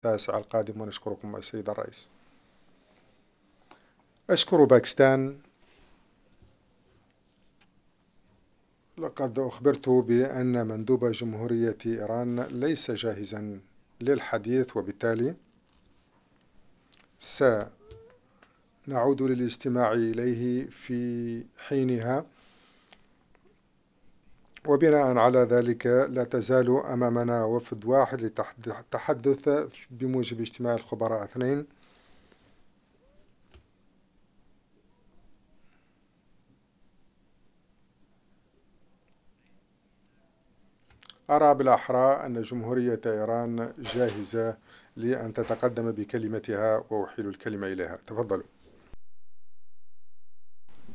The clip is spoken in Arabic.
التاسع القادم، ونشكركم السيد الرئيس. أشكر باكستان. لقد أخبرت بأن مندوب جمهورية إيران ليس جاهزا للحديث، وبالتالي سنعود للاستماع إليه في حينها، وبناء على ذلك لا تزال أمامنا وفد واحد للتحدث بموجب اجتماع الخبراء 2. أرى بالأحرى أن جمهورية إيران جاهزة لأن تتقدم بكلمتها، وأحيل الكلمة إليها. تفضلوا.